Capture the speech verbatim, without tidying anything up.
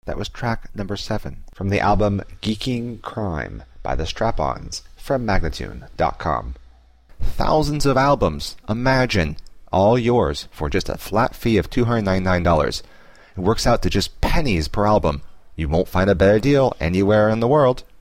That was track number seven from the album Geeking Crime by the Strap-Ons from Magnatune dot com. Thousands of albums, imagine, all yours for just a flat fee of two hundred ninety-nine dollars. It works out to just pennies per album. You won't find a better deal anywhere in the world.